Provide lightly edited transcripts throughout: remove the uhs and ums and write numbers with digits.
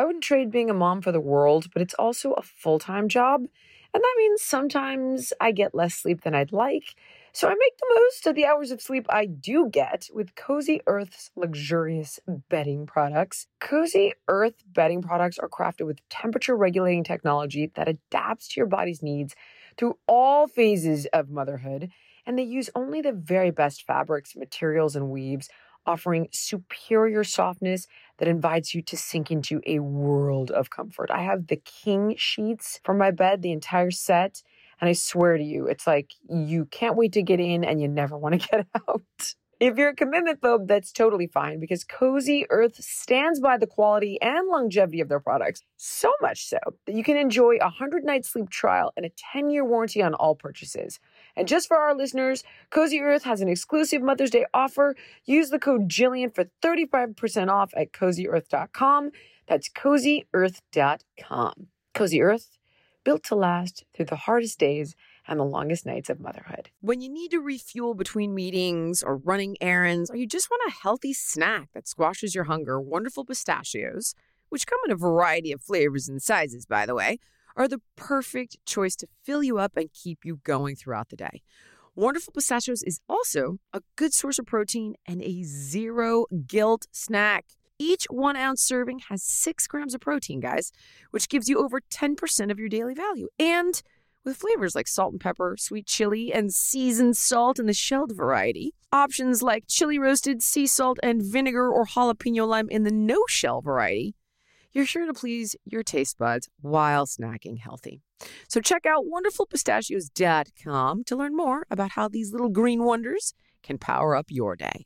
I wouldn't trade being a mom for the world, but it's also a full-time job. And that means sometimes I get less sleep than I'd like. So I make the most of the hours of sleep I do get with Cozy Earth's luxurious bedding products. Cozy Earth bedding products are crafted with temperature regulating technology that adapts to your body's needs through all phases of motherhood. And they use only the very best fabrics, materials, and weaves, offering superior softness that invites you to sink into a world of comfort. I have the king sheets for my bed, the entire set. And I swear to you, it's like you can't wait to get in and you never want to get out. If you're a commitment phobe, that's totally fine because Cozy Earth stands by the quality and longevity of their products. So much so that you can enjoy a 100-night sleep trial and a 10-year warranty on all purchases. And just for our listeners, Cozy Earth has an exclusive Mother's Day offer. Use the code Jillian for 35% off at CozyEarth.com. That's CozyEarth.com. Cozy Earth, built to last through the hardest days and the longest nights of motherhood. When you need to refuel between meetings or running errands, or you just want a healthy snack that squashes your hunger, Wonderful Pistachios, which come in a variety of flavors and sizes, by the way, are the perfect choice to fill you up and keep you going throughout the day. Wonderful Pistachios is also a good source of protein and a zero guilt snack. Each 1 ounce serving has 6 grams of protein, guys, which gives you over 10% of your daily value. And with flavors like salt and pepper, sweet chili, and seasoned salt in the shelled variety. Options like chili roasted, sea salt, and vinegar or jalapeno lime in the no-shell variety. You're sure to please your taste buds while snacking healthy. So check out wonderfulpistachios.com to learn more about how these little green wonders can power up your day.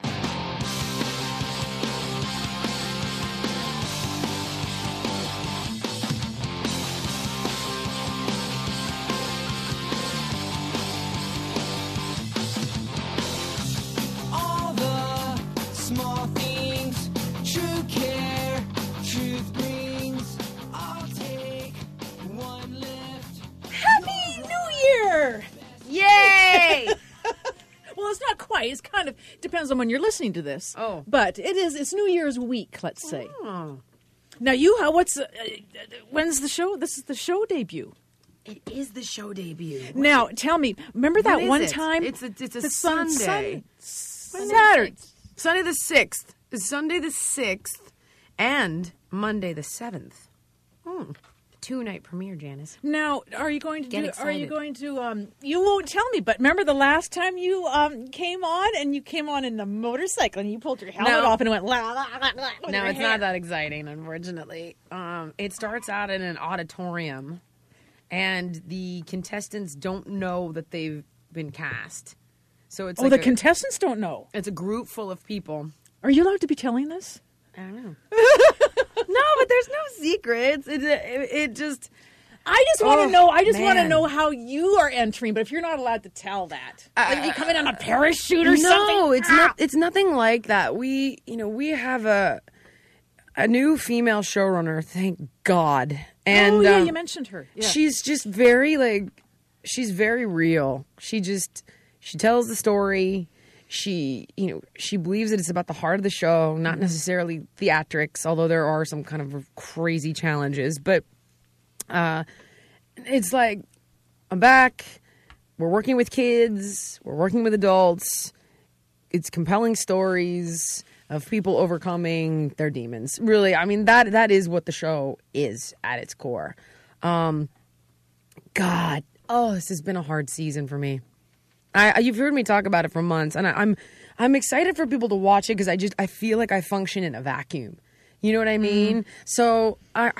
Yay! Well, it's not quite. It's kind of depends on when you're listening to this. Oh. But it's New Year's week, let's say. Oh. Now, when's the show? This is the show debut. It is the show debut. Now, tell me, remember that one time? It's a Sunday. Saturday. Sunday the 6th. Sunday the 6th and Monday the 7th. 2-night premiere, Janice. Now, are you going to excited. you won't tell me, but remember the last time you came on and you came on in the motorcycle and you pulled your helmet off and it went la la la la. No, it's not that exciting, unfortunately. It starts out in an auditorium and the contestants don't know that they've been cast. So it's the contestants don't know. It's a group full of people. Are you allowed to be telling this? I don't know. No, but there's no secrets. It just... I just want to know. I just want to know how you are entering. But if you're not allowed to tell that, like you come in on a parachute or something. No, it's not. It's nothing like that. We have a new female showrunner. Thank God. And you mentioned her. Yeah. She's just very she's very real. She tells the story. She believes that it's about the heart of the show, not necessarily theatrics, although there are some kind of crazy challenges. But it's like, I'm back. We're working with kids. We're working with adults. It's compelling stories of people overcoming their demons. Really, I mean, that is what the show is at its core. God, this has been a hard season for me. You've heard me talk about it for months, and I'm excited for people to watch it because I feel like I function in a vacuum. You know what I mean? So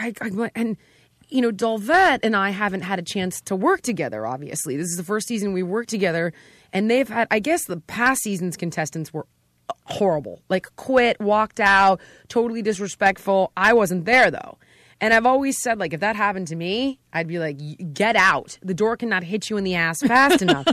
Dolvette and I haven't had a chance to work together. Obviously, this is the first season we worked together, and they've had. I guess the past season's contestants were horrible. Like quit, walked out, totally disrespectful. I wasn't there though. And I've always said, like, if that happened to me, I'd be like, get out. The door cannot hit you in the ass fast enough.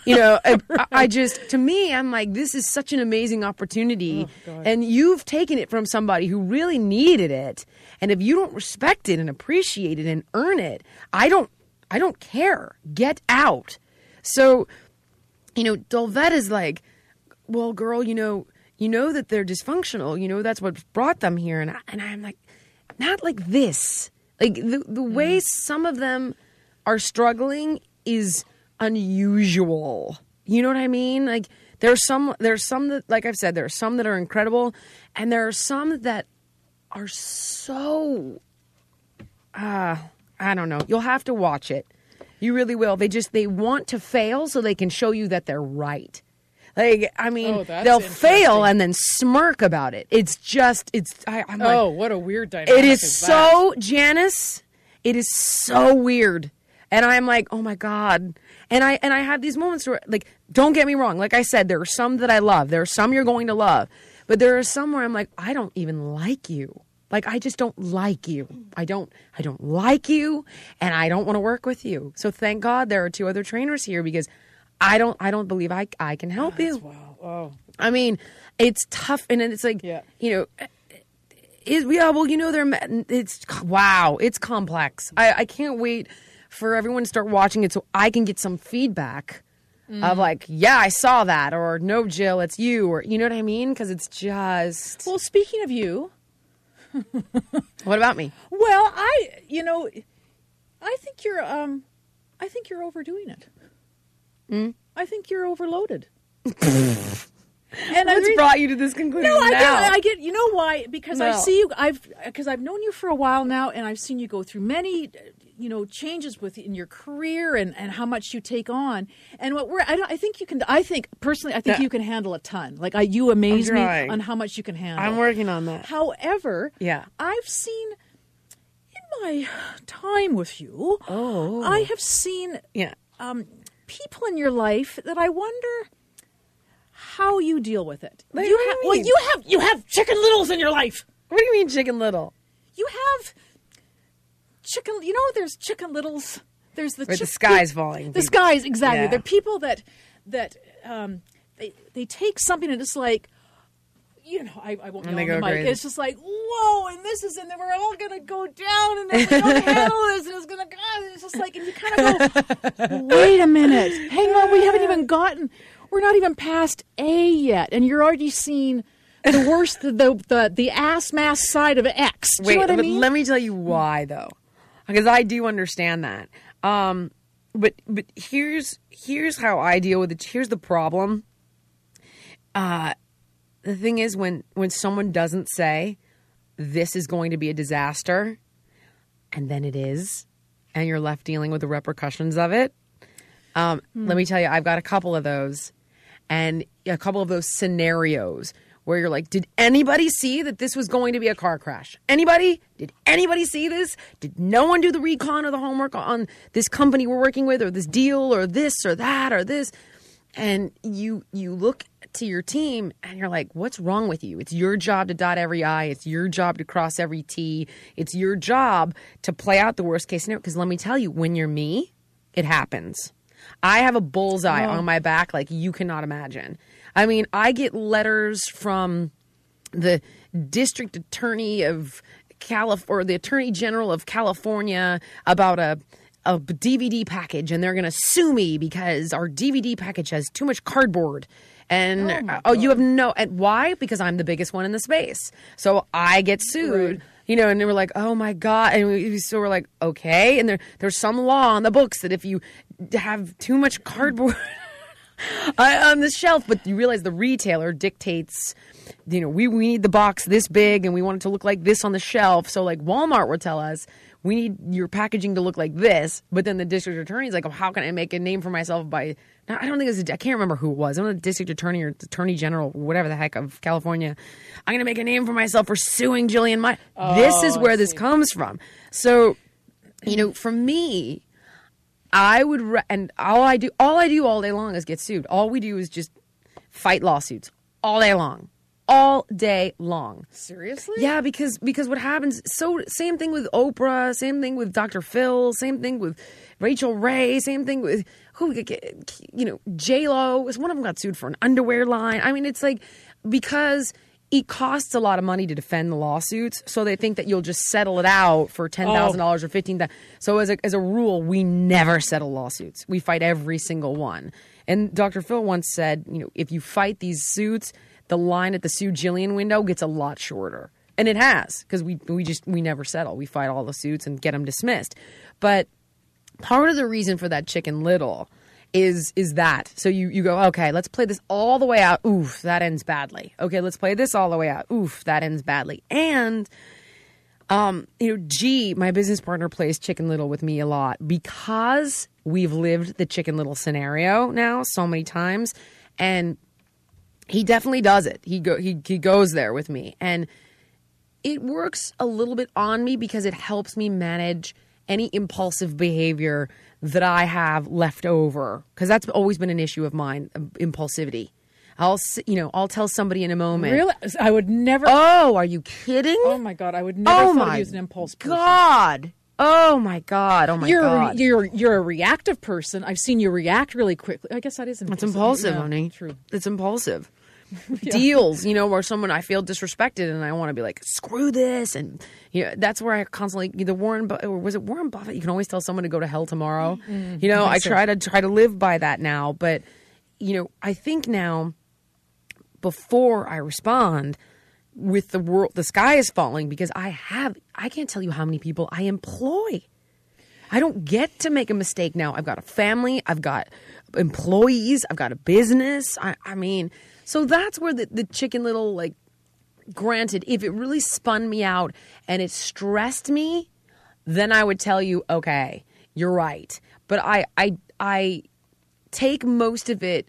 To me, I'm like, this is such an amazing opportunity. Oh, and you've taken it from somebody who really needed it. And if you don't respect it and appreciate it and earn it, I don't care. Get out. So, Dolvette is like, well, girl, you know that they're dysfunctional. That's what brought them here. And I'm like, not like this. Like the way some of them are struggling is unusual. You know what I mean? Like there's some that, like I've said, there are some that are incredible, and there are some that are so, I don't know. You'll have to watch it. You really will. They want to fail so they can show you that they're right. Like, I mean, they'll fail and then smirk about it. I'm like, what a weird dynamic. It is so, Janice, it is so weird. And I'm like, oh my God. And I have these moments where, like, don't get me wrong. Like I said, there are some that I love. There are some you're going to love. But there are some where I'm like, I don't even like you. Like, I just don't like you. I don't like you, and I don't want to work with you. So thank God there are 2 other trainers here, because I don't believe I can help you. Wow. Oh. I mean, it's tough, and it's like, you know, it's complex. I can't wait for everyone to start watching it so I can get some feedback of like, yeah, I saw that, or no, Jill, it's you, or you know what I mean? Because it's just. Well, speaking of you. What about me? Well, I think you're overdoing it. I think you're overloaded. And what's brought you to this conclusion? No, I get. You know why? Because I see you. I've known you for a while now, and I've seen you go through many, changes in your career and how much you take on. And I think you can. I think personally, you can handle a ton. Like you amaze me on how much you can handle. I'm working on that. However, I've seen in my time with you, I have seen people in your life that I wonder how you deal with it. You have Chicken Littles in your life. What do you mean, Chicken Little? You have chicken. There's Chicken Littles. There's the sky's falling. The skies, exactly. Yeah. They're people that they take something and it's like, I won't yell on the mic. Crazy. It's just like, whoa, and then we're all gonna go down, and then we don't handle this, and it's gonna go. It's just like, and you kind of go, wait a minute, hang on, we haven't even gotten. We're not even past A yet, and you're already seeing the worst, the ass mass side of X. Do you know what I mean? Let me tell you why, though, because I do understand that. But here's how I deal with it. Here's the problem. The thing is, when someone doesn't say, this is going to be a disaster, and then it is, and you're left dealing with the repercussions of it. Let me tell you, I've got a couple of those. And a couple of those scenarios where you're like, did anybody see that this was going to be a car crash? Anybody? Did anybody see this? Did no one do the recon or the homework on this company we're working with, or this deal, or this or that or this? And you look to your team and you're like, what's wrong with you? It's your job to dot every I. It's your job to cross every T. It's your job to play out the worst case scenario. Because let me tell you, when you're me, it happens. I have a bullseye on my back like you cannot imagine. I mean, I get letters from the district attorney of or the attorney general of California about a DVD package, and they're going to sue me because our DVD package has too much cardboard. And you have no, and why? Because I'm the biggest one in the space. So I get sued. Right. And they were like, oh my God. And so we're like, okay. And there's some law on the books that if you have too much cardboard on the shelf, but you realize the retailer dictates, we need the box this big and we want it to look like this on the shelf. So like Walmart will tell us, we need your packaging to look like this. But then the district attorney's like, oh, how can I make a name for myself by, I don't think it was, I can't remember who it was. I don't know, the district attorney or attorney general, whatever the heck of California. I'm going to make a name for myself for suing Jillian Meyer. This is where this comes from. So, for me, I would, and all I do all day long is get sued. All we do is just fight lawsuits all day long. All day long. Seriously? Yeah, because what happens, so same thing with Oprah, same thing with Dr. Phil, same thing with Rachel Ray, same thing with, J-Lo. One of them got sued for an underwear line. I mean, it's like, because it costs a lot of money to defend the lawsuits, so they think that you'll just settle it out for $10,000 or $15,000. So as a rule, we never settle lawsuits. We fight every single one. And Dr. Phil once said, if you fight these suits, the line at the Sue Jillian window gets a lot shorter. And it has, because we never settle. We fight all the suits and get them dismissed. But part of the reason for that Chicken Little is that. So you go, okay, let's play this all the way out. Oof, that ends badly. Okay, let's play this all the way out. Oof, that ends badly. And, G, my business partner, plays Chicken Little with me a lot because we've lived the Chicken Little scenario now so many times. And he definitely does it. He goes there with me. And it works a little bit on me because it helps me manage any impulsive behavior that I have left over, because that's always been an issue of mine, impulsivity. I'll tell somebody in a moment. Really? I would never. Oh, are you kidding? Oh my God, I would never thought of you as an impulse person. God. Oh my God. Oh my God. You're a reactive person. I've seen you react really quickly. I guess that is impulsive. It's impulsive, yeah, honey. True. It's impulsive. Yeah. Deals, where someone I feel disrespected and I want to be like, screw this. And that's where I constantly, was it Warren Buffett? You can always tell someone to go to hell tomorrow. I try to live by that now. But, I think now, before I respond with the world, the sky is falling, because I can't tell you how many people I employ. I don't get to make a mistake now. I've got a family. I've got employees. I've got a business. I mean, so that's where the Chicken Little, granted, if it really spun me out and it stressed me, then I would tell you, okay, you're right. But I take most of it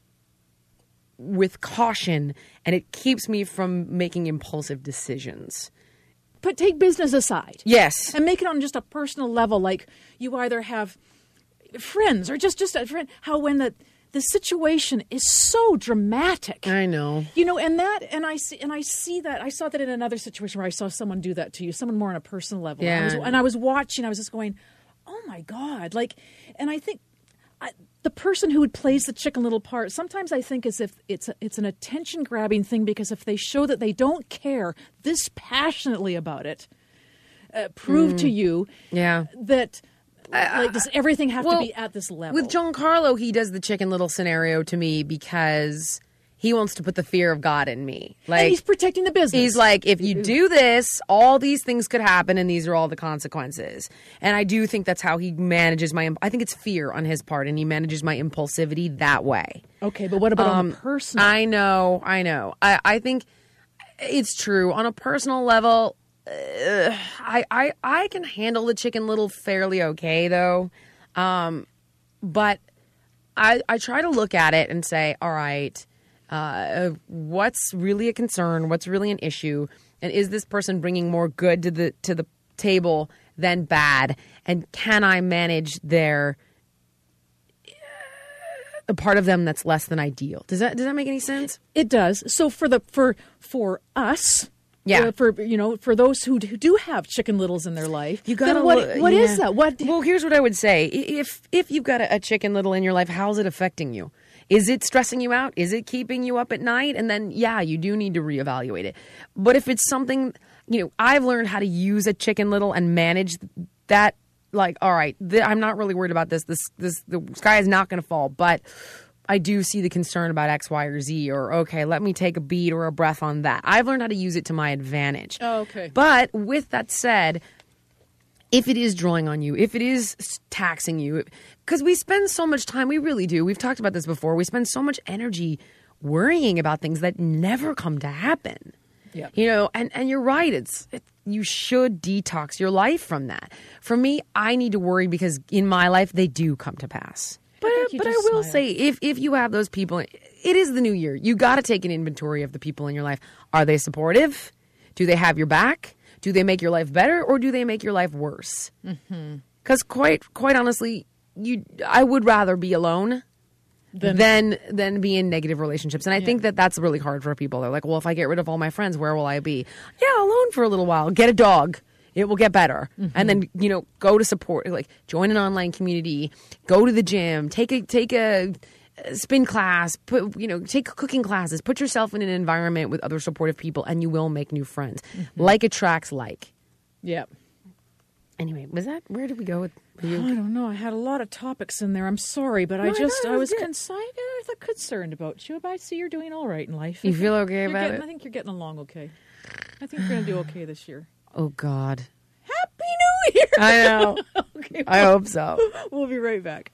with caution, and it keeps me from making impulsive decisions. But take business aside. Yes. And make it on just a personal level, like you either have friends or just a friend, how when the situation is so dramatic. I know. And I see that. I saw that in another situation where I saw someone do that to you, someone more on a personal level. Yeah. I was watching, I was just going, oh my God. And I think the person who plays the Chicken Little part, sometimes I think as if it's an attention grabbing thing, because if they show that they don't care this passionately about it, prove to you that does everything have to be at this level? With Giancarlo, he does the Chicken Little scenario to me because he wants to put the fear of God in me. And he's protecting the business. He's like, if you do this, all these things could happen, and these are all the consequences. And I do think that's how he manages I think it's fear on his part, and he manages my impulsivity that way. Okay, but what about on a personal? I know. I think it's true. On a personal level, I can handle the Chicken Little fairly okay, though. But I try to look at it and say, all right, what's really a concern? What's really an issue? And is this person bringing more good to the table than bad? And can I manage the part of them that's less than ideal? Does that make any sense? It does. So for us. Yeah. For those who do have Chicken Littles in their life, you gotta what is that? Well, here's what I would say. If you've got a Chicken Little in your life, how's it affecting you? Is it stressing you out? Is it keeping you up at night? And then, you do need to reevaluate it. But if it's something, I've learned how to use a Chicken Little and manage that. Like, all right, I'm not really worried about this. The sky is not going to fall, but I do see the concern about X, Y, or Z, or okay, let me take a beat or a breath on that. I've learned how to use it to my advantage. Oh, okay. But with that said, if it is drawing on you, if it is taxing you, because we spend so much time, we really do. We've talked about this before. We spend so much energy worrying about things that never come to happen. Yeah. And you're right. You should detox your life from that. For me, I need to worry because in my life, they do come to pass. But I will say, if you have those people, it is the new year. You got to take an inventory of the people in your life. Are they supportive? Do they have your back? Do they make your life better, or do they make your life worse? Because quite honestly, I would rather be alone than be in negative relationships. And I think that's really hard for people. They're like, well, if I get rid of all my friends, where will I be? Yeah, alone for a little while. Get a dog. It will get better. And then, go to support, join an online community, go to the gym, take a spin class, take cooking classes, put yourself in an environment with other supportive people, and you will make new friends. Like attracts like. Yeah. Anyway, where did we go with you? I don't know. I had a lot of topics in there. I'm sorry, but I was concerned about you. But I see you're doing all right in life. You feel okay about it? I think you're getting along okay. I think we're going to do okay this year. Oh, God. Happy New Year! I know. Okay, I hope so. we'll be right back.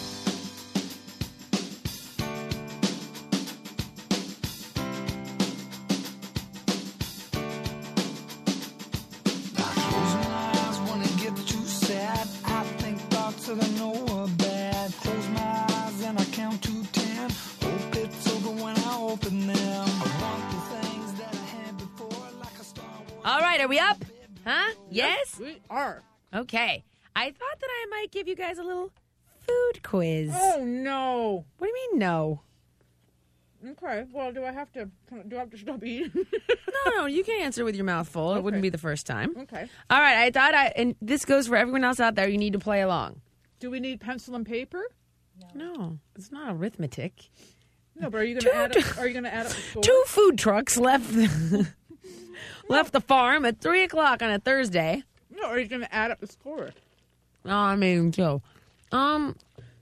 All right, are we up? Huh? Yes? We are. Okay. I thought that I might give you guys a little food quiz. Oh, no. What do you mean, no? Okay. Well, do I have to stop eating? No, you can answer with your mouth full. It wouldn't be the first time. Okay. All right, and this goes for everyone else out there. You need to play along. Do we need pencil and paper? No, it's not arithmetic. No, but are you going to add up? Are you going to add up the score? 2 food trucks left the farm at 3:00 on a Thursday. No, are you going to add up the score? Oh, I mean, so, if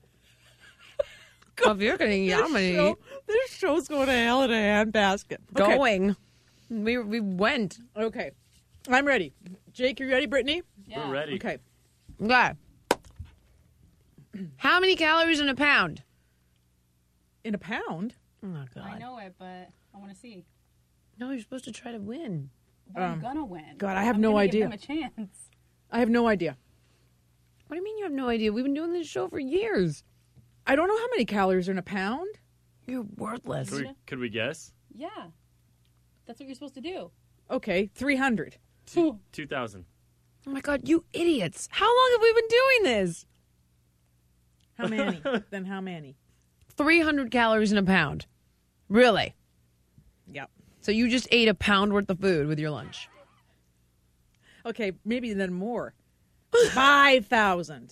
you're going to, I'm going to eat. This show's going to hell in a handbasket. Okay. Going. We went. Okay. I'm ready. Jake, you ready, Brittany? Yeah. We're ready. Okay. Okay. How many calories in a pound? In a pound? Oh, God. I know it, but I want to see. No, you're supposed to try to win. But I'm gonna win. God, I have I'm no gonna idea. Give them a chance. I have no idea. What do you mean you have no idea? We've been doing this show for years. I don't know how many calories are in a pound. You're worthless. Could we guess? Yeah, that's what you're supposed to do. Okay, 300. 2,000. Oh, my God, you idiots. How long have we been doing this? How many? Then how many? 300 calories in a pound. Really? Yep. So you just ate a pound worth of food with your lunch. Okay, maybe then more. 5,000.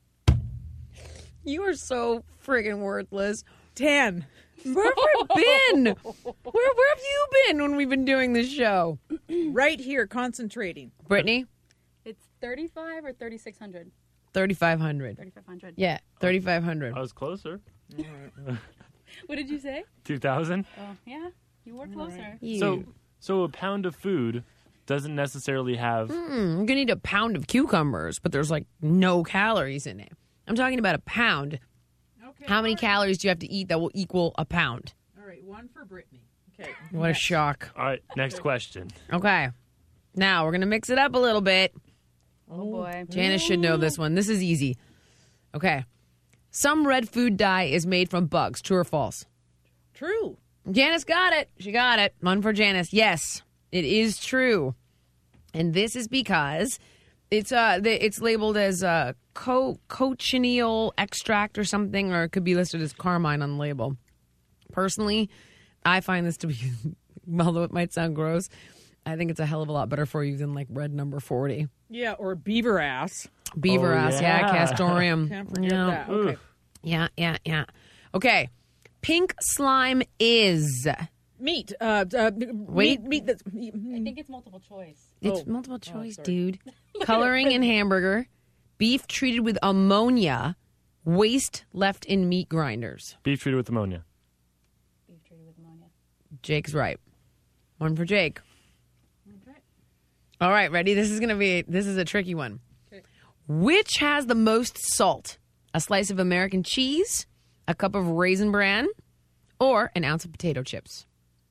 You are so friggin' worthless. 10. Where have we been? Where have you been when we've been doing this show? Right here, concentrating. Brittany? It's 35 or 3,600. 3,500. 3,500. Yeah, 3,500. I was closer. What did you say? 2,000. Oh, yeah, you were closer. So a pound of food doesn't necessarily have. You're going to need a pound of cucumbers, but there's like no calories in it. I'm talking about a pound. Okay. How many calories do you have to eat that will equal a pound? All right, one for Brittany. Okay. What a shock. All right, next question. Okay. Now we're going to mix it up a little bit. Oh, boy. Janice should know this one. This is easy. Okay. Some red food dye is made from bugs. True or false? True. Janice got it. She got it. One for Janice. Yes, it is true. And this is because it's labeled as cochineal extract or something, or it could be listed as carmine on the label. Personally, I find this to be, although it might sound gross, I think it's a hell of a lot better for you than like red number 40. Yeah, or beaver ass. Beaver ass, yeah, castoreum. Can't forget that. Okay. Yeah. Okay. Pink slime is. Meat. Wait. Meat that's. I think it's multiple choice. It's multiple choice, sorry. dude. Coloring in hamburger. Beef treated with ammonia. Waste left in meat grinders. Beef treated with ammonia. Beef treated with ammonia. Jake's right. One for Jake. Okay. All right, ready? This is a tricky one. Okay. Which has the most salt? A slice of American cheese, a cup of Raisin Bran, or an ounce of potato chips?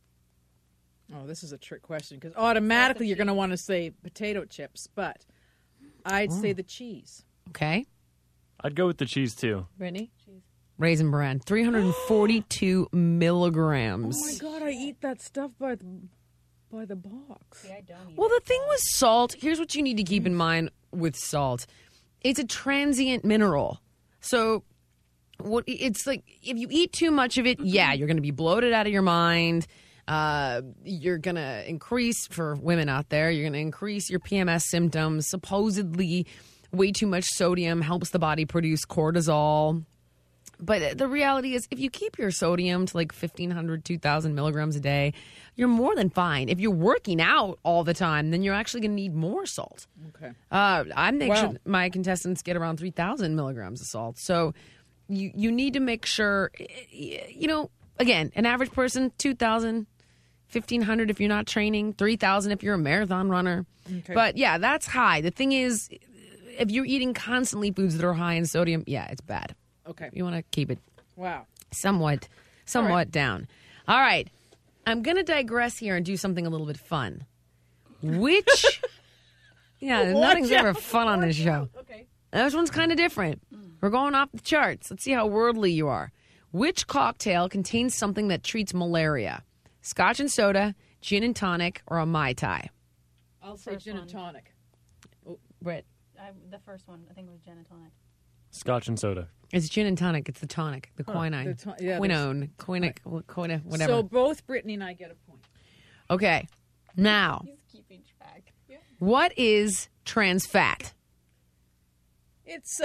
Oh, this is a trick question because automatically you're going to want to say potato chips, but I'd say the cheese. Okay. I'd go with the cheese too. Brittany? Raisin Bran, 342 milligrams. Oh my God, I eat that stuff by the box. See, I don't eat Well, the thing with salt, here's what you need to keep in mind with salt. It's a transient mineral. So it's like if you eat too much of it, yeah, you're going to be bloated out of your mind. You're going to increase, for women out there, you're going to increase your PMS symptoms. Supposedly, way too much sodium helps the body produce cortisol. But the reality is, if you keep your sodium to like 1,500, 2,000 milligrams a day, you're more than fine. If you're working out all the time, then you're actually going to need more salt. Okay. I make sure my contestants get around 3,000 milligrams of salt. So you need to make sure, again, an average person, 2,000. 1,500 if you're not training, 3,000 if you're a marathon runner. Okay. But yeah, that's high. The thing is, if you're eating constantly foods that are high in sodium, yeah, it's bad. Okay. You want to keep it Wow. somewhat down. All right. I'm going to digress here and do something a little bit fun. Which, nothing's ever fun on this show. Okay. This one's kind of different. We're going off the charts. Let's see how worldly you are. Which cocktail contains something that treats malaria? Scotch and soda, gin and tonic, or a Mai Tai? I'll say First gin and one. tonic. Britt. The first one, I think it was gin and tonic. Scotch and soda. It's gin and tonic. It's the tonic, the quinine. Whatever. So both Brittany and I get a point. Okay. Now, He's keeping track. what is trans fat? It's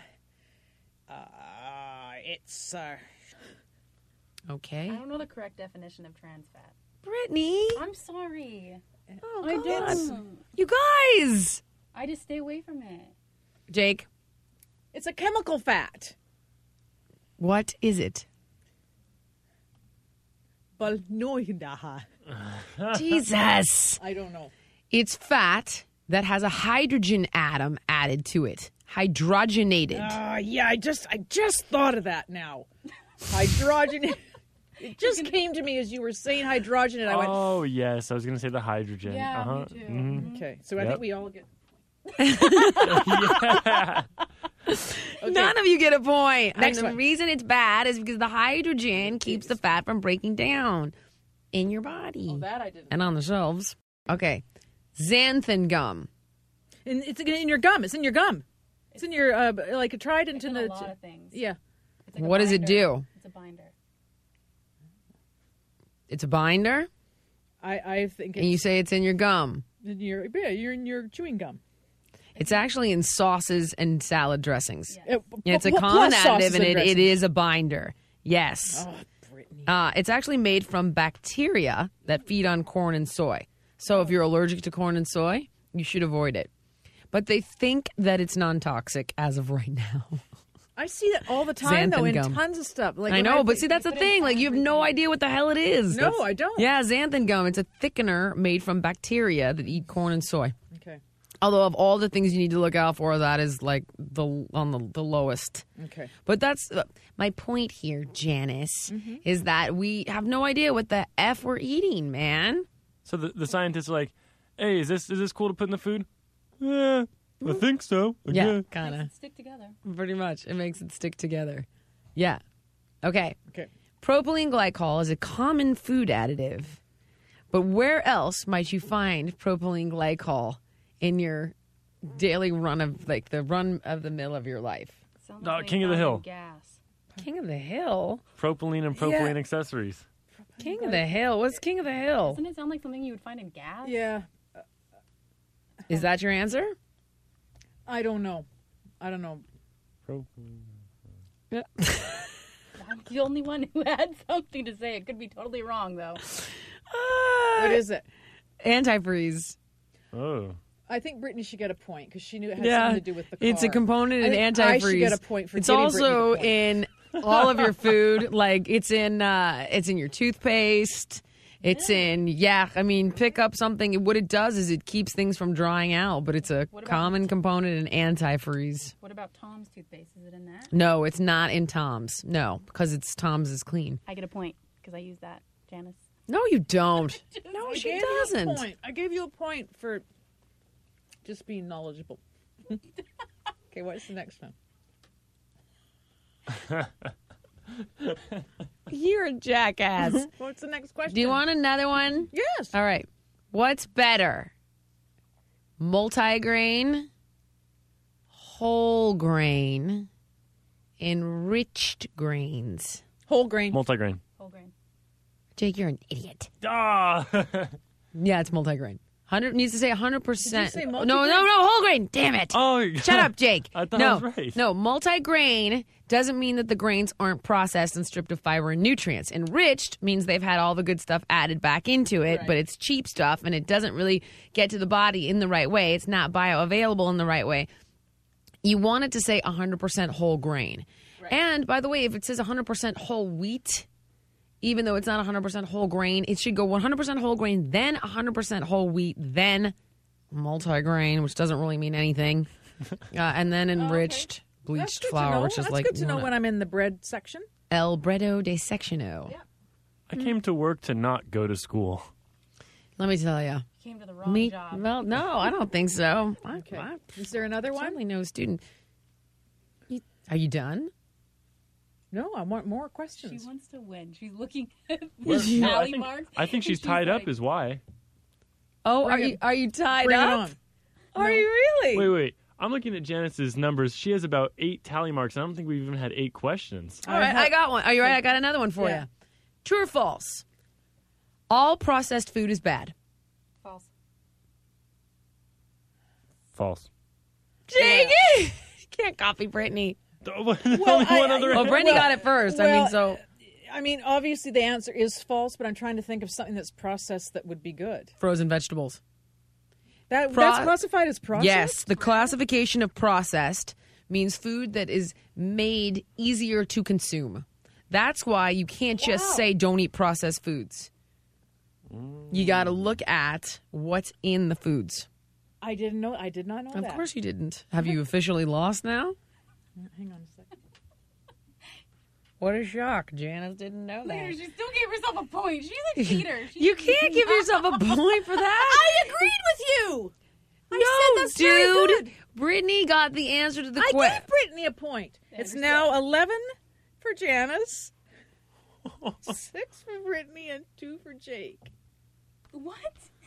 Okay. I don't know the correct definition of trans fat. Brittany. I'm sorry. Oh, I God. don't. You guys. I just stay away from it. Jake, it's a chemical fat. what is it? Balnoidaha. Jesus. I don't know. It's fat that has a hydrogen atom added to it. Hydrogenated. Yeah, I just thought of that now. Hydrogen. It just came to me as you were saying hydrogen, and I went, Oh, yes. I was going to say the hydrogen. Yeah, uh-huh. me too. Mhm. okay. So I Yep. think we all get. Yeah. None of you get a point. Next and the one. reason it's bad is because the hydrogen keeps the fat from breaking down in your body Oh, that I didn't. and on the shelves. Okay. Xanthan gum. And it's in your gum. It's in your gum. It's in your like a trident It's in in the. a lot of things. Yeah. It's like a What does it binder. do? It's a binder. It's a binder, I think and you it's say it's in your gum. in your you're in your chewing gum. It's actually in sauces and salad dressings. Yeah. Yeah, it's a Plus common sauces additive, and it dressings. is a binder. Yes. Oh, Brittany. It's actually made from bacteria that feed on corn and soy. So if you're allergic to corn and soy, you should avoid it. But they think that it's non-toxic as of right now. I see that all the time, though, Xanthan in gum. tons of stuff. Like I when know, but see, that's the put it in thing. Like, you have no idea what the hell it is. No, I don't. Yeah, xanthan gum. It's a thickener made from bacteria that eat corn and soy. Okay. Although of all the things you need to look out for, that is like the lowest. Okay. But that's my point here, Janice, Mm-hmm. is that we have no idea what the F we're eating, man. So the scientists are like, hey, is this cool to put in the food? Yeah, I think so. Yeah, kind of. Makes it stick together. Pretty much. It makes it stick together. Yeah. Okay. Okay. Propylene glycol is a common food additive. But where else might you find propylene glycol in your daily run of, like, the run of the mill of your life? Sounds No, like King of the found Hill. in Gas. King of the Hill? Propylene and propylene accessories. King of the Hill? What's King of the Hill? Doesn't it sound like something you would find in gas? Yeah. Is that your answer? I don't know. Propylene. I'm the only one who had something to say. It could be totally wrong, though. What is it? Antifreeze. Oh. I think Brittany should get a point because she knew it had Yeah, something to do with the car. it's a component I in think antifreeze. I should get a point for It's giving also Brittany the point. in all of your food. Like it's in your toothpaste. It's in I mean, pick up something. What it does is it keeps things from drying out, but it's a What about- common component in antifreeze. What about Tom's toothpaste? Is it in that? No, it's not in Tom's. No, because Tom's is clean. I get a point because I use that, Janice. No, you don't. No, I she gave you a doesn't. point. I gave you a point for just being knowledgeable. Okay, what's the next one? You're a jackass. What's the next question? Do you want another one? Yes. All right. What's better? Multigrain, whole grain, enriched grains. Whole grain. Multigrain. Whole grain. Jake, you're an idiot. Ah! Yeah, it's multigrain. 100 needs to say 100%. Did you say no, multigrain? whole grain. Damn it. Oh, Shut up, Jake. I thought no, I was right. No, multigrain doesn't mean that the grains aren't processed and stripped of fiber and nutrients. Enriched means they've had all the good stuff added back into it, but it's cheap stuff and it doesn't really get to the body in the right way. It's not bioavailable in the right way. You want it to say 100% whole grain. And by the way, if it says 100% whole wheat, even though it's not 100% whole grain. It should go 100% whole grain, then 100% whole wheat, then multigrain, which doesn't really mean anything, and then enriched bleached flour, which is That's good to know when I'm in the bread section. El bredo de secciono. Yeah. I came to work to not go to school. Let me tell you. Came to the wrong job. Well, no, I don't think so. Okay. Is there another one? Certainly no student. Are you done? No, I want more questions. She wants to win. She's looking at Well, the no, tally marks. I think she's tied up is why. Oh, are you tied Bring up? it on. Are you really? Wait. I'm looking at Janice's numbers. She has about 8 tally marks. I don't think we've even had 8 questions. All right, I got one. Are you ready? I got another one for you. True or false? All processed food is bad. False. False. Jake! Can't copy Brittany. Only one other. Well, Brittany got it first. I mean, obviously the answer is false, but I'm trying to think of something that's processed that would be good. Frozen vegetables. That's classified as processed? Yes, the classification of processed means food that is made easier to consume. That's why you can't just say don't eat processed foods. You got to look at what's in the foods. I did not know that. Of course you didn't. Have you officially lost now? Hang on a second. What a shock. Janice didn't know Look at her. that. She still gave herself a point. She's a cheater. You can't give yourself a point for that. I agreed with you. I said that's dude. very good. Brittany got the answer to the I question. gave Brittany a point. It's now 11 for Janice, 6 for Brittany, and 2 for Jake. What?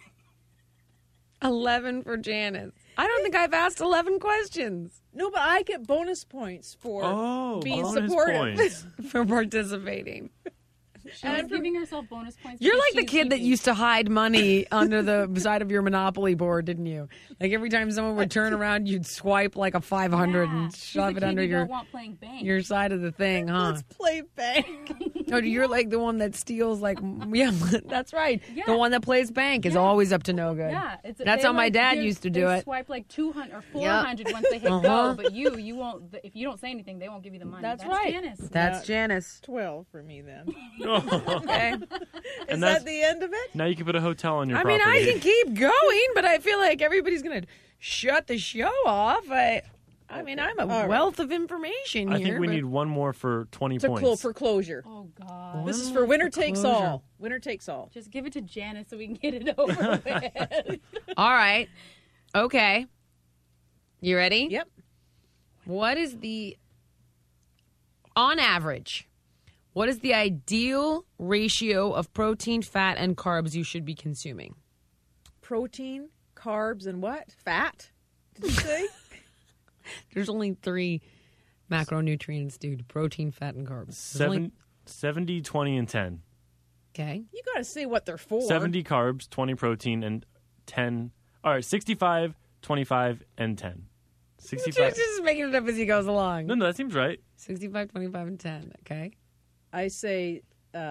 11 for Janice. I don't think I've asked 11 questions No, but I get bonus points for being bonus supportive. points. for participating. She's giving herself bonus points. You're because like the she's kid that keeping- used to hide money under the side of your Monopoly board, didn't you? Like every time someone would turn around, you'd swipe like a 500 and She's shove the it kid under you your don't want playing bank. side of the thing, huh? Let's play bank. Oh, you're like the one that steals, like, yeah, that's right. Yeah. The one that plays bank is always up to no good. Yeah, That's how my dad used to do it. Swipe like 200 or 400 once they hit go, but you won't. If you don't say anything, they won't give you the money. That's right. Janice. That's Janice. 12 for me then. Okay. Is that the end of it? Now you can put a hotel on your I property. mean, I can keep going, but I feel like everybody's going to shut the show off. I mean, I'm a wealth of information here. I think we need one more for 20 To points. for closure. Oh God. This is for winner takes all. Winner takes all. Just give it to Janice so we can get it over with. All right. Okay. You ready? Yep. What is on average, what is the ideal ratio of protein, fat, and carbs you should be consuming? Protein, carbs, and what? Fat? Did you say? There's only 3 macronutrients, dude. Protein, fat, and carbs. 70, 20, and 10. Okay. You got to say what they're for. 70 carbs, 20 protein, and 10. All right, 65, 25, and 10. 65. Just making it up as he goes along. No, that seems right. 65, 25, and 10. Okay. I say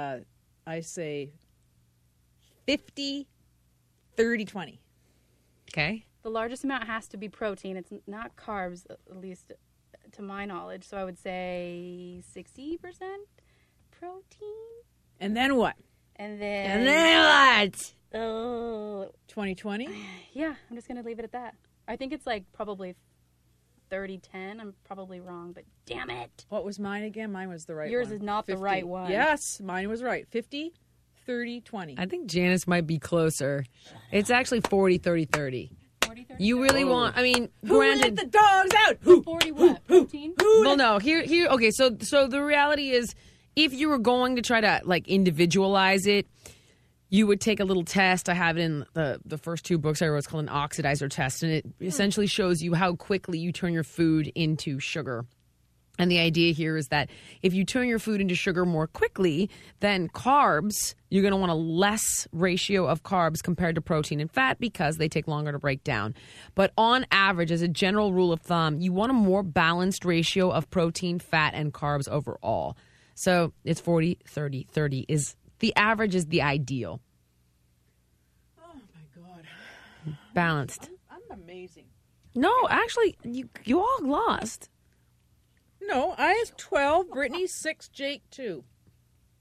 50, 30, 20. Okay. The largest amount has to be protein. It's not carbs, at least to my knowledge. So I would say 60% protein. And then what? And then... And then what? Oh, 2020? yeah, I'm just going to leave it at that. I think it's like probably 30-10. I'm probably wrong, but damn it. What was mine again? Mine was the right Yours one. is not the 50. right one. Yes, mine was right. 50, 30, 20. I think Janice might be closer. It's actually 40, 30, 30. 40, 30, You really want, I mean, Who granted. let the dogs out? Who? 40 what? Protein? Well, no, here, okay, so the reality is, if you were going to try to, like, individualize it, you would take a little test. I have it in the first 2 books I wrote. It's called an oxidizer test, and it essentially shows you how quickly you turn your food into sugar. And the idea here is that if you turn your food into sugar more quickly, then carbs, you're going to want a less ratio of carbs compared to protein and fat because they take longer to break down. But on average, as a general rule of thumb, you want a more balanced ratio of protein, fat, and carbs overall. So it's 40, 30, 30 is the average is the ideal. Oh, my God. Balanced. I'm amazing. No, actually, you all lost. No, I have 12, Brittany 6, Jake 2.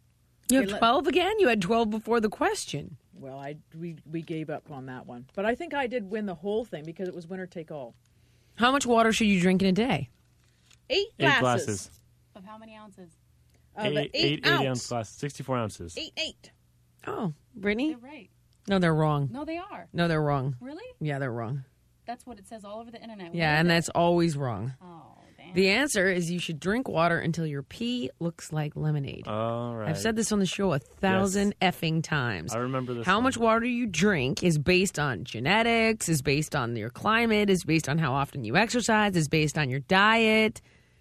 You have 12 again? You had 12 before the question. Well, we gave up on that one. But I think I did win the whole thing because it was winner take all. How much water should you drink in a day? 8 8 glasses. Of how many ounces? Of an 8 ounce glass, 64 ounces. 8. Oh, Brittany? They're right. No, they're wrong. No, they are. No, they're wrong. Really? Yeah, they're wrong. That's what it says all over the internet. Yeah, and that's always wrong. Oh, damn. The answer is you should drink water until your pee looks like lemonade. All right. I've said this on the show 1,000 effing times. I remember this. How much water you drink is based on genetics, is based on your climate, is based on how often you exercise, is based on your diet.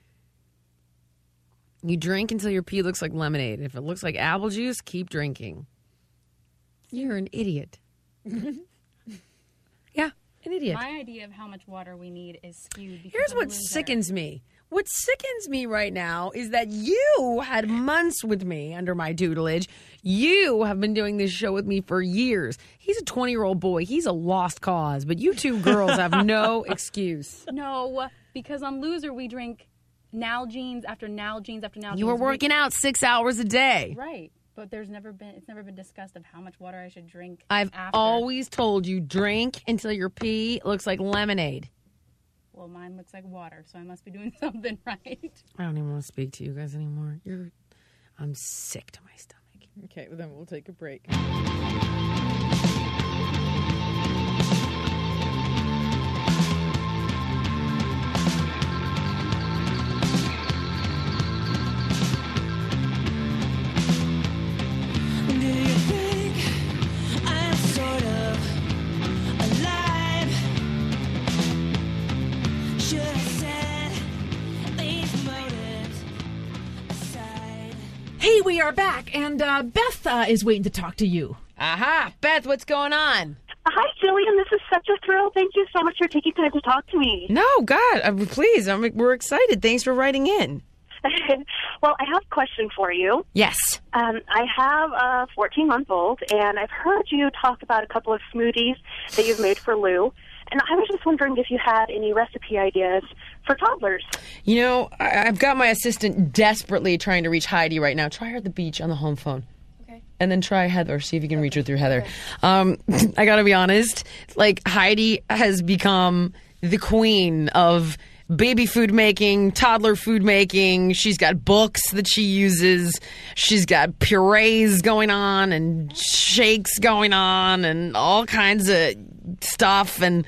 You drink until your pee looks like lemonade. If it looks like apple juice, keep drinking. You're an idiot. Yeah, an idiot. My idea of how much water we need is skewed. Because Here's I'm what a loser. sickens me. What sickens me right now is that you had months with me under my tutelage. You have been doing this show with me for years. He's a 20-year-old boy. He's a lost cause. But you two girls have no excuse. No, because on Loser we drink Nalgene's after Nalgene's after Nalgene's. You were working out 6 hours a day. Right. But it's never been discussed of how much water I should drink. I've after. always told you, drink until your pee looks like lemonade. Well, mine looks like water, so I must be doing something right. I don't even want to speak to you guys anymore. I'm sick to my stomach. Okay, well then we'll take a break. Hey, we are back, and Beth is waiting to talk to you. Aha! Beth, what's going on? Hi, Jillian. This is such a thrill. Thank you so much for taking time to talk to me. No, God, please. We're excited. Thanks for writing in. Well, I have a question for you. Yes. I have a 14-month-old, and I've heard you talk about a couple of smoothies that you've made for Lou. And I was just wondering if you had any recipe ideas for toddlers. You know, I've got my assistant desperately trying to reach Heidi right now. Try her at the beach on the home phone. Okay. And then try Heather. See if you can reach her through Heather. I gotta be honest. Like, Heidi has become the queen of baby food making, toddler food making. She's got books that she uses. She's got purees going on and shakes going on and all kinds of stuff. And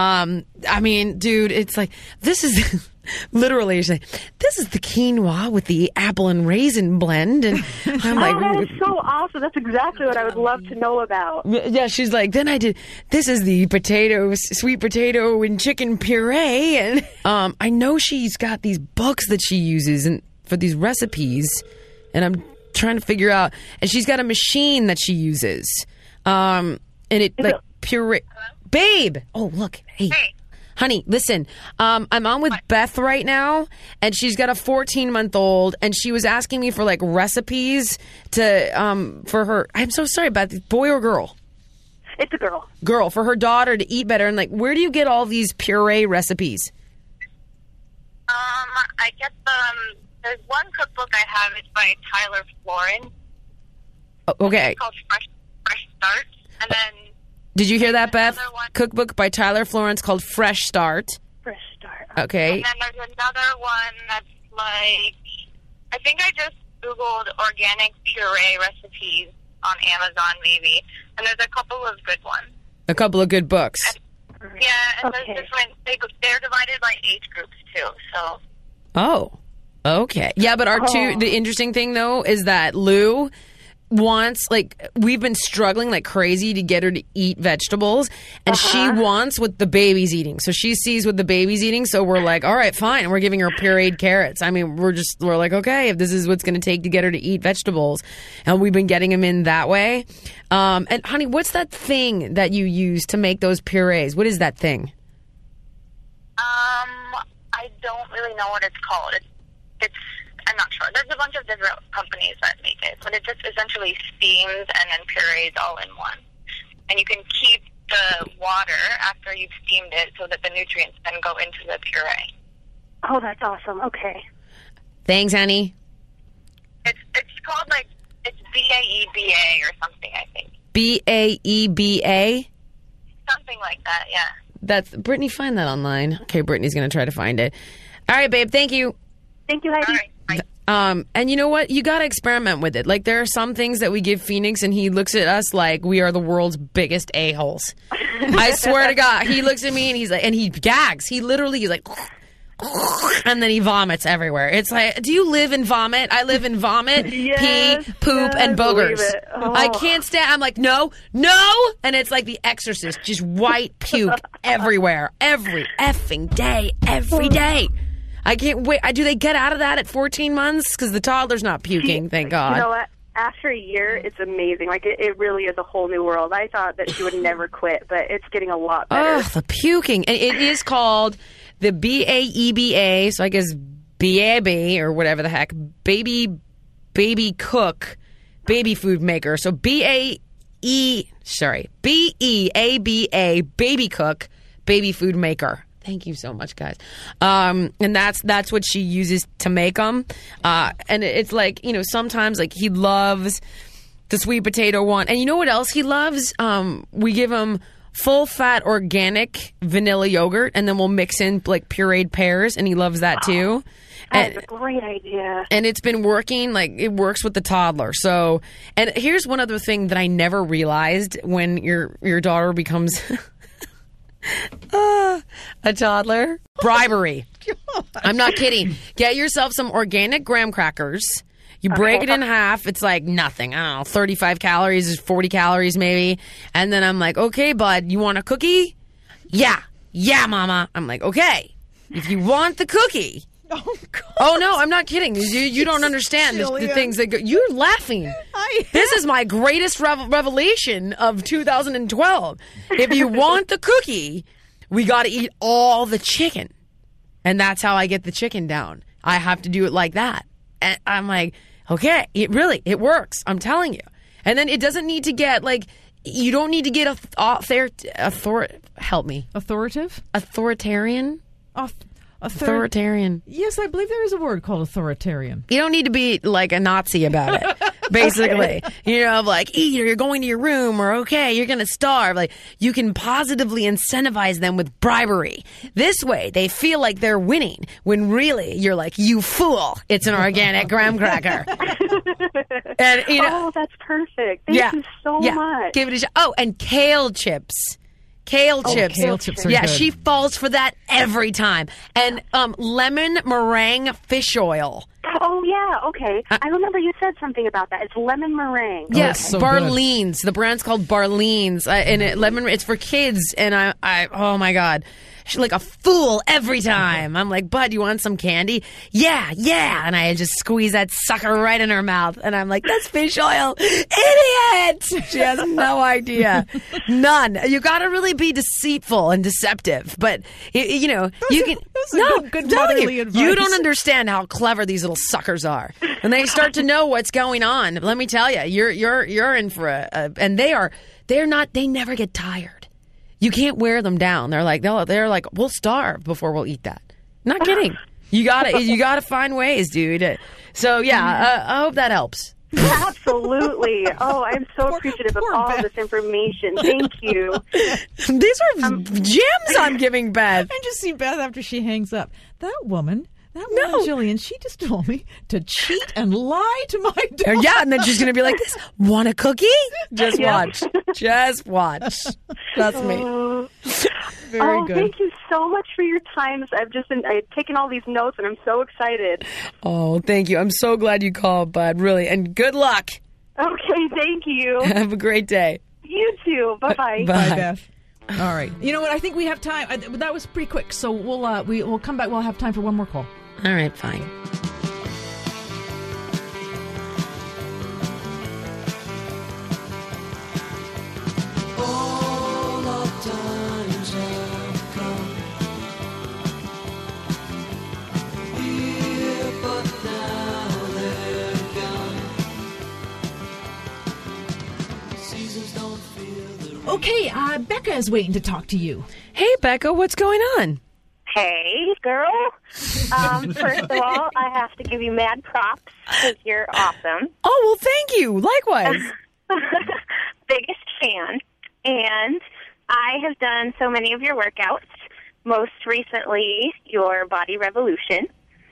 I mean, dude, it's like, this is literally, she's like, this is the quinoa with the apple and raisin blend. And I'm like, that is so awesome. That's exactly what I would love to know about. yeah, she's like, then I did, this is the sweet potato and chicken puree. And I know she's got these books that she uses and for these recipes. And I'm trying to figure out, and she's got a machine that she uses. And it like puree. Babe! Oh, look. Hey. Honey, listen, I'm on with Beth right now, and she's got a 14-month-old, and she was asking me for, like, recipes to, for her. I'm so sorry, Beth. Boy or girl? It's a girl. Girl, for her daughter to eat better. And, like, where do you get all these puree recipes? I get them. There's one cookbook I have. It's by Tyler Florin. Okay. It's called Fresh Start. And then... Did you hear that, Beth? Cookbook by Tyler Florence called Fresh Start. Fresh Start. Okay. And then there's another one that's like, I think I just Googled organic puree recipes on Amazon maybe. And there's a couple of good ones. A couple of good books. Yeah, and there's different, they're divided by age groups too, so. Oh, okay. Yeah, but the interesting thing though is that Lou wants, like, we've been struggling like crazy to get her to eat vegetables, and she wants what the baby's eating. So she sees what the baby's eating, so we're like, all right, fine. We're giving her pureed carrots. I mean, we're like, okay, if this is what's going to take to get her to eat vegetables, and we've been getting them in that way. And honey, what's that thing that you use to make those purees? What is that thing? I don't really know what it's called. It's I'm not sure. There's a bunch of different companies that make it, but it just essentially steams and then purees all in one. And you can keep the water after you've steamed it so that the nutrients then go into the puree. Oh, that's awesome. Okay. Thanks, honey. It's called, like, it's BAEBA or something, I think. BAEBA? Something like that, yeah. That's Brittany, find that online. Okay, Brittany's going to try to find it. All right, babe, thank you. Thank you, Heidi. All right, bye. And you know what? You got to experiment with it. Like, there are some things that we give Phoenix, and he looks at us like we are the world's biggest a-holes. I swear to God. He looks at me, and he's like, and he gags. He's like, and then he vomits everywhere. It's like, do you live in vomit? I live in vomit, Yes, pee, poop, and I believe boogers. it. Oh. I can't stand. I'm like, no, and it's like The Exorcist, just white puke everywhere, every effing day, every day. I can't wait. Do they get out of that at 14 months? Because the toddler's not puking, thank God. You know what? After a year, it's amazing. Like, it really is a whole new world. I thought that she would never quit, but it's getting a lot better. Oh, the puking. And it is called the BAEBA, so I guess BAB or whatever the heck, baby cook, baby food maker. So BEABA, baby cook, baby food maker. Thank you so much, guys. And that's what she uses to make them. And it's like, you know, sometimes like he loves the sweet potato one. And you know what else he loves? We give him full fat organic vanilla yogurt, and then we'll mix in like pureed pears, and he loves that too. That's a great idea. And it's been working, like it works with the toddler. So, and here's one other thing that I never realized when your daughter becomes a toddler. Bribery. I'm not kidding. Get yourself some organic graham crackers. You break it in half. It's like nothing. I don't know, 35 calories, 40 calories maybe. And then I'm like, okay, bud, you want a cookie? Yeah, mama. I'm like, okay. If you want the cookie. Oh, God. Oh, no, I'm not kidding. You don't understand the things that go. You're laughing. This is my greatest revelation of 2012. If you want the cookie, we got to eat all the chicken. And that's how I get the chicken down. I have to do it like that. And I'm like, okay, it works. I'm telling you. And then it doesn't need to get like, you don't need to get help me. Authoritative? Authoritarian? Authoritarian. Yes, I believe there is a word called authoritarian. You don't need to be like a Nazi about it, basically. You know, like, eat or you're going to your room, or okay, you're going to starve. Like, you can positively incentivize them with bribery. This way, they feel like they're winning when really you're like, you fool, it's an organic graham cracker. And, you know, that's perfect. Thank you so much. Give it a shot. Oh, and kale chips. Kale chips. Kale chips are good. She falls for that every time. And lemon meringue fish oil. Oh, yeah, okay. I remember you said something about that. It's lemon meringue. Yes, so Barleans. The brand's called Barleans. And it's for kids. And I oh my God. She's like a fool every time. I'm like, bud, you want some candy? Yeah. And I just squeeze that sucker right in her mouth. And I'm like, that's fish oil. Idiot! She has no idea. None. You got to really be deceitful and deceptive. But, you know, you can. Good motherly advice. You don't understand how clever these little suckers are. And they start to know what's going on. Let me tell you, you're in for and they never get tired. You can't wear them down. They're like, we'll starve before we'll eat that. Not kidding. You gotta find ways, dude. So yeah, I hope that helps. Absolutely. Oh, I'm so appreciative of all this information. Thank you. These are gems I'm giving Beth. I just see Beth after she hangs up. That woman, Jillian, she just told me to cheat and lie to my daughter. Yeah, and then she's going to be like this. Want a cookie? Just watch. Just watch. That's me. Very good. Thank you so much for your time. I've taken all these notes, and I'm so excited. Oh, thank you. I'm so glad you called, bud. Really. And good luck. Okay, thank you. Have a great day. You too. Bye-bye. Bye. Bye, Beth. All right. You know what? I think we have time. That was pretty quick. So we'll come back. We'll have time for one more call. All right, fine. All of times have come here, but now they're gone. Seasons don't feel the Okay, Becca is waiting to talk to you. Hey, Becca, what's going on? Hey, girl. First of all, I have to give you mad props because you're awesome. Oh, well, thank you. Likewise. Biggest fan. And I have done so many of your workouts, most recently your Body Revolution.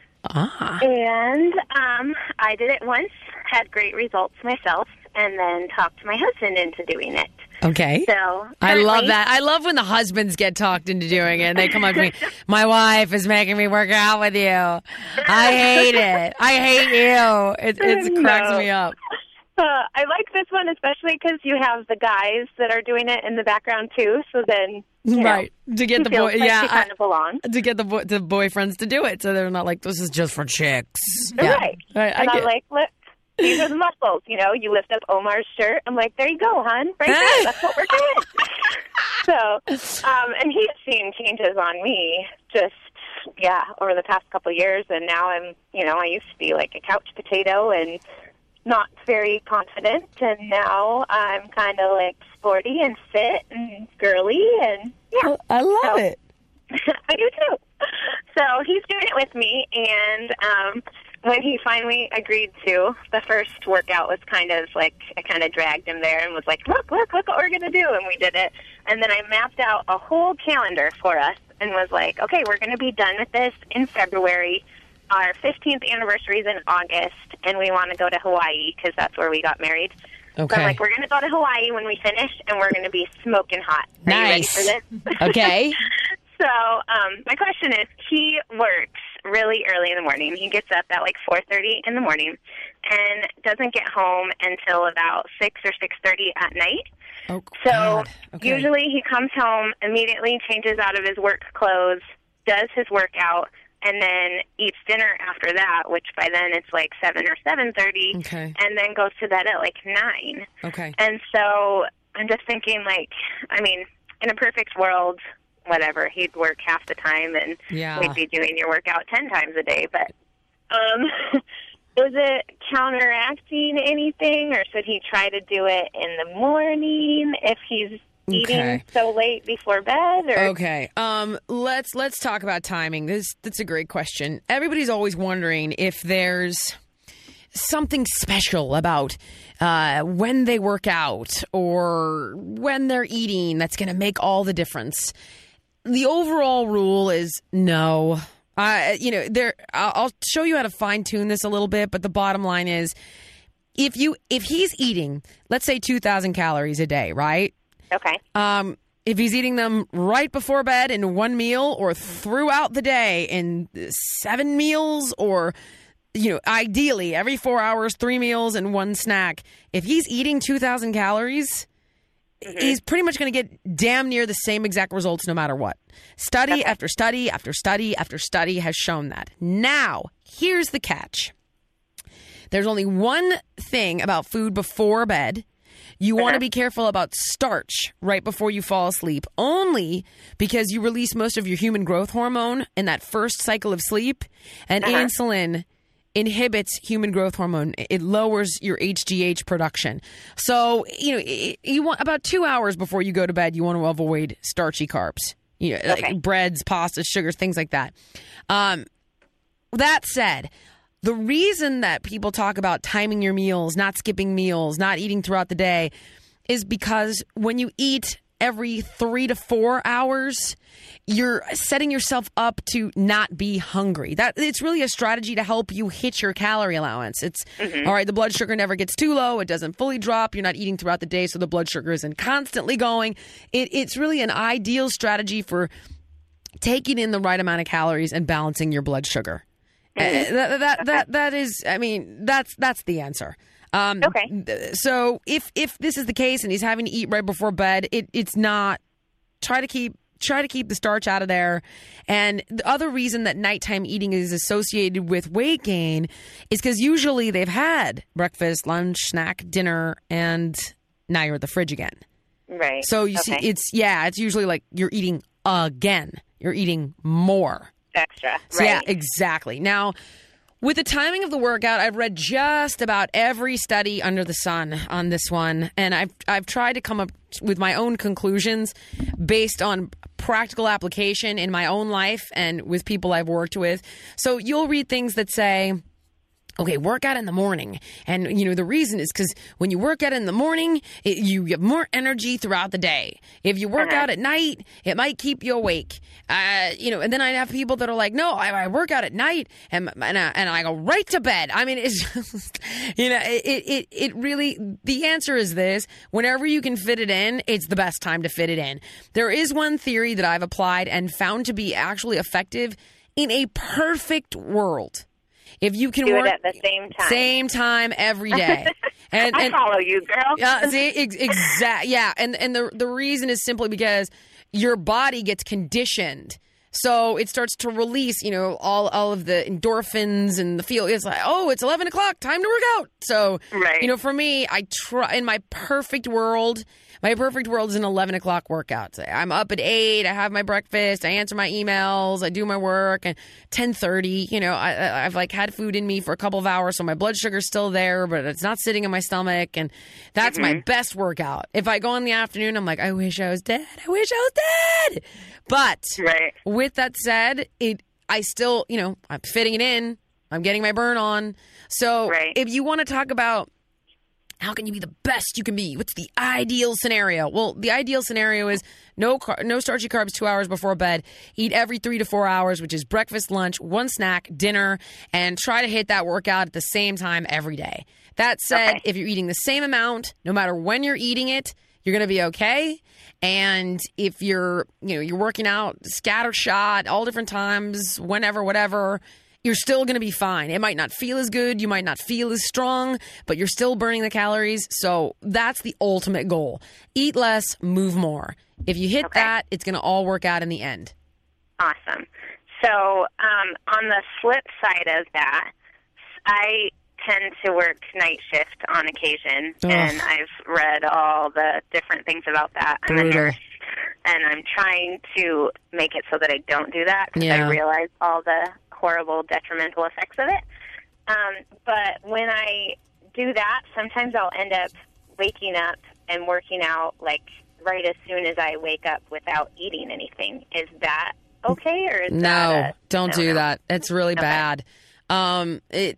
And I did it once, had great results myself, and then talked my husband into doing it. Okay. So I love that. I love when the husbands get talked into doing it and they come up to me. My wife is making me work out with you. I hate it. I hate you. It cracks me up. I like this one especially because you have the guys that are doing it in the background too. So then, right, to get the boy, like kind of belong. To get the boyfriends to do it, so they're not like, this is just for chicks. Right. And I'm like, look, these are the muscles. You know, you lift up Omar's shirt. I'm like, there you go, hon. Right there. That's what we're doing. So, and he's seen changes on me just, over the past couple of years. And now I used to be like a couch potato and not very confident. And now I'm kind of like sporty and fit and girly. And I love it. I do too. So he's doing it with me. And, when he finally agreed to, the first workout was kind of like, I kind of dragged him there and was like, look what we're going to do. And we did it. And then I mapped out a whole calendar for us and was like, okay, we're going to be done with this in February. Our 15th anniversary is in August, and we want to go to Hawaii because that's where we got married. Okay. So I'm like, we're going to go to Hawaii when we finish, and we're going to be smoking hot. Are nice. you ready for this? Okay. So my question is, he works really early in the morning. He gets up at like 4:30 in the morning and doesn't get home until about 6 or 6:30 at night. Oh, so God. Okay. usually he comes home, immediately changes out of his work clothes, does his workout, and then eats dinner after that, which by then it's like 7 or 7:30, okay, and then goes to bed at like 9. Okay. And so I'm just thinking, like, I mean, in a perfect world, whatever, he'd work half the time and we'd be doing your workout 10 times a day. But is it counteracting anything, or should he try to do it in the morning if he's eating so late before bed? Or? Okay. Let's talk about timing. That's a great question. Everybody's always wondering if there's something special about when they work out or when they're eating that's going to make all the difference. The overall rule is no. I'll show you how to fine tune this a little bit, but the bottom line is, if he's eating, let's say 2,000 calories a day, right? Okay. If he's eating them right before bed in one meal, or throughout the day in 7 meals, or ideally every 4 hours, 3 meals and 1 snack. If he's eating 2,000 calories, he's pretty much going to get damn near the same exact results no matter what. Study after study after study after study has shown that. Now, here's the catch. There's only one thing about food before bed. You want to be careful about starch right before you fall asleep, only because you release most of your human growth hormone in that first cycle of sleep, and insulin inhibits human growth hormone. It lowers your HGH production. So, you want about 2 hours before you go to bed, you want to avoid starchy carbs, like breads, pastas, sugars, things like that. That said, the reason that people talk about timing your meals, not skipping meals, not eating throughout the day, is because when you eat every 3 to 4 hours, you're setting yourself up to not be hungry. It's really a strategy to help you hit your calorie allowance. It's all right, the blood sugar never gets too low. It doesn't fully drop. You're not eating throughout the day, so the blood sugar isn't constantly going. It's really an ideal strategy for taking in the right amount of calories and balancing your blood sugar. That is, I mean, that's the answer. So if this is the case and he's having to eat right before bed, it's not. Try to keep the starch out of there. And the other reason that nighttime eating is associated with weight gain is because usually they've had breakfast, lunch, snack, dinner, and now you're at the fridge again. Right. So you see, it's usually like you're eating again. You're eating more. Extra. So, yeah, exactly. Now, With the timing of the workout, I've read just about every study under the sun on this one, and I've tried to come up with my own conclusions based on practical application in my own life and with people I've worked with. So you'll read things that say, okay, work out in the morning. And, the reason is because when you work out in the morning, you have more energy throughout the day. If you work out at night, it might keep you awake. And then I have people that are like, no, I work out at night and I go right to bed. I mean, it's just, it really, the answer is this. Whenever you can fit it in, it's the best time to fit it in. There is one theory that I've applied and found to be actually effective in a perfect world. If you can do work it at the same time every day. And I follow you, girl. Yeah. And the reason is simply because your body gets conditioned. So it starts to release, all of the endorphins and the feel. It's like, oh, it's 11 o'clock, time to work out. So, for me, I try in my perfect world is an 11 o'clock workout. So I'm up at 8, I have my breakfast, I answer my emails, I do my work, and 10:30, I've had food in me for a couple of hours, so my blood sugar's still there, but it's not sitting in my stomach, and that's my best workout. If I go in the afternoon, I'm like, I wish I was dead. But with that said, I still, I'm fitting it in, I'm getting my burn on. So if you want to talk about how can you be the best you can be? What's the ideal scenario? Well, the ideal scenario is no starchy carbs 2 hours before bed. Eat every 3 to 4 hours, which is breakfast, lunch, one snack, dinner, and try to hit that workout at the same time every day. That said, if you're eating the same amount, no matter when you're eating it, you're going to be okay. And if you're working out scattershot all different times, whenever, whatever, you're still going to be fine. It might not feel as good. You might not feel as strong, but you're still burning the calories. So that's the ultimate goal. Eat less, move more. If you hit that, it's going to all work out in the end. Awesome. So on the flip side of that, I tend to work night shift on occasion, and I've read all the different things about that. I'm a nurse, and I'm trying to make it so that I don't do that because I realize all the horrible detrimental effects of it. But when I do that, sometimes I'll end up waking up and working out right as soon as I wake up without eating anything. Is that okay, or is don't do that. It's really bad. A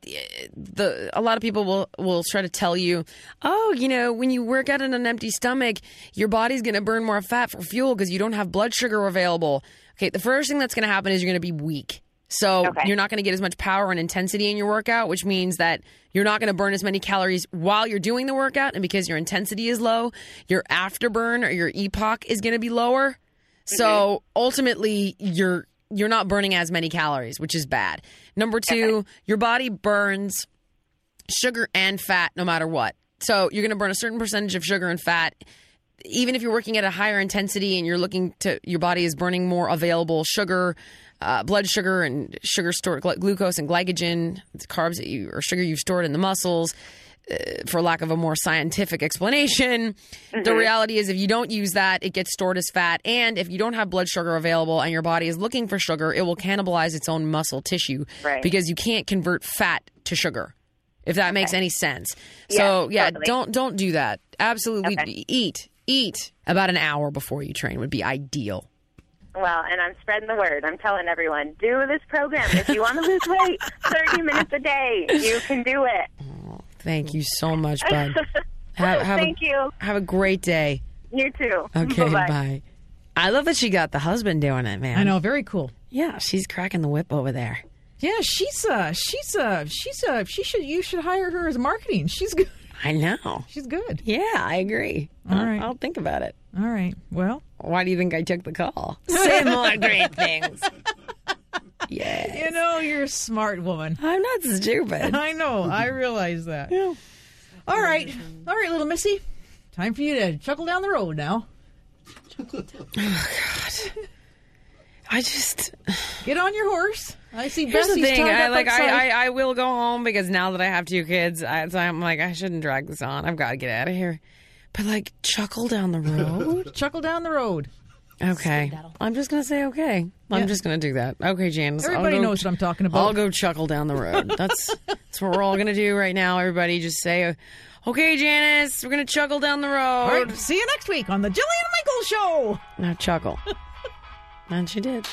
lot of people will try to tell you, when you work out on an empty stomach, your body's going to burn more fat for fuel because you don't have blood sugar available. Okay, the first thing that's going to happen is you're going to be weak. So you're not going to get as much power and intensity in your workout, which means that you're not going to burn as many calories while you're doing the workout. And because your intensity is low, your afterburn or your EPOC is going to be lower. So ultimately, you're not burning as many calories, which is bad. Number two, your body burns sugar and fat no matter what. So you're going to burn a certain percentage of sugar and fat. Even if you're working at a higher intensity and your body is burning more available sugar, blood sugar and sugar stored glucose and glycogen, carbs or sugar you've stored in the muscles, for lack of a more scientific explanation. The reality is if you don't use that, it gets stored as fat. And if you don't have blood sugar available and your body is looking for sugar, it will cannibalize its own muscle tissue because you can't convert fat to sugar, if that makes any sense. So don't do that. Absolutely eat about an hour before you train would be ideal. Well, and I'm spreading the word. I'm telling everyone, do this program. If you want to lose weight, 30 minutes a day, you can do it. Oh, thank you so much, bud. Thank you. Have a great day. You too. Okay, Bye-bye. bye. I love that she got the husband doing it, man. I know, very cool. Yeah, she's cracking the whip over there. Yeah, you should hire her as marketing. She's good. I know. She's good. Yeah, I agree. All right. I'll think about it. All right. Well, why do you think I took the call? Say more great things. Yes. You're a smart woman. I'm not stupid. I know. I realize that. Yeah. All right, little missy. Time for you to chuckle down the road now. Oh, God. I just get on your horse. I see. Here's the thing. I I will go home because now that I have 2 kids, I'm like, I shouldn't drag this on. I've got to get out of here. But chuckle down the road. Chuckle down the road. Okay. I'm just going to say okay. I'm just going to do that. Okay, Janice. Everybody knows what I'm talking about. I'll go chuckle down the road. That's what we're all going to do right now. Everybody just say, okay, Janice, we're going to chuckle down the road. All right. See you next week on the Jillian Michaels Show. Now chuckle. And she did.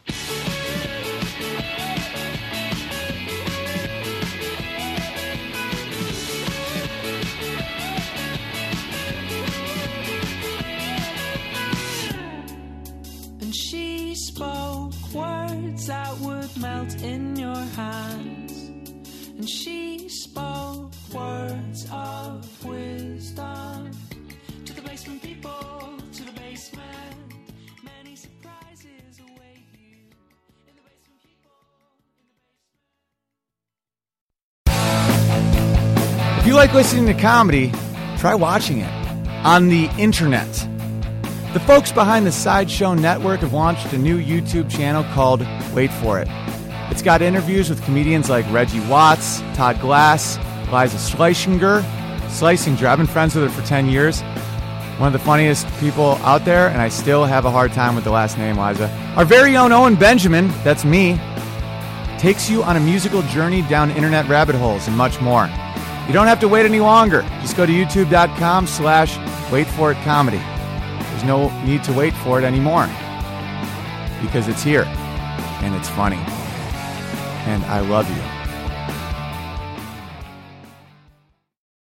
And she spoke words that would melt in your hands. And she spoke words of wisdom to the basement people, to the basement. Many surprises await you in the basement people. If you like listening to comedy, try watching it on the internet. The folks behind the Sideshow Network have launched a new YouTube channel called Wait For It. It's got interviews with comedians like Reggie Watts, Todd Glass, Liza Schlesinger. I've been friends with her for 10 years. One of the funniest people out there, and I still have a hard time with the last name, Liza. Our very own Owen Benjamin, that's me, takes you on a musical journey down internet rabbit holes and much more. You don't have to wait any longer. Just go to youtube.com/waitforitcomedy. There's no need to wait for it anymore because it's here and it's funny and I love you.